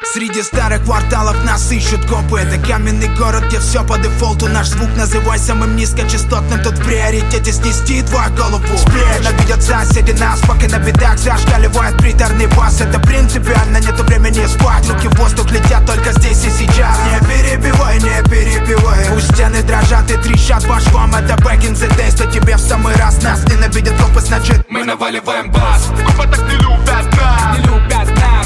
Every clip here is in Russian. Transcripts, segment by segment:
Среди старых кварталов нас ищут копы. Это каменный город, где все по дефолту. Наш звук называй самым низкочастотным. Тут в приоритете снести твою голову. Ненавидят соседи нас, пока на бедах зашкаливает приторный бас. Это принципиально, нету времени спать. Руки в воздух летят только здесь и сейчас. Не перебивай, не перебивай. Пусть стены дрожат и трещат по швам. Это back in the days, то тебе в самый раз. Нас ненавидят копы, значит мы наваливаем бас. Копы так не любят нас, не любят нас.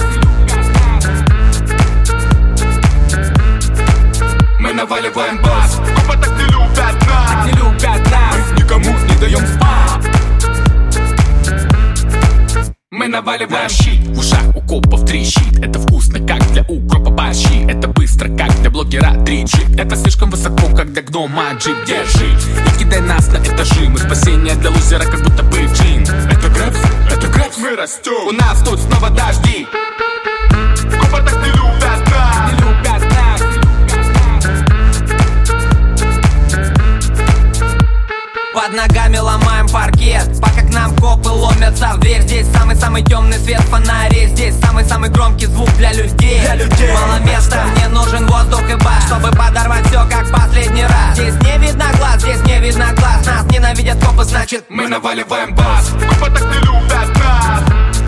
мы наваливаем бас. Копы так не любят нас, не любят нас. Мы никому не даем спать. Мы наваливаем щит. В ушах у копов трещит. Это вкусно, как для укропа борщи. Это быстро, как для блогера 3G. Это слишком высоко, как для гнома джип. Держи, не кидай нас на этажи. Мы спасение для лузера, как будто бы джин. Это грэпс, мы растем. У нас тут снова дожди. Копы так не любят нас, не любят нас. Под ногами ломаем паркет, пока к нам копы ломятся в дверь. Здесь самый-самый темный свет фонарей. Здесь самый-самый громкий звук для людей. Мало места, мне нужен воздух и бас, чтобы подорвать все как последний раз. Здесь не видно глаз, здесь не видно глаз. Нас ненавидят копы, значит мы наваливаем бас. Копы так не любят нас,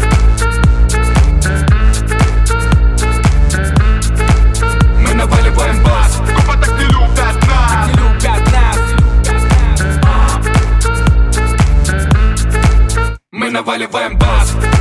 мы наваливаем бас. Копы так не любят нас, не любят нас. мы наваливаем бас.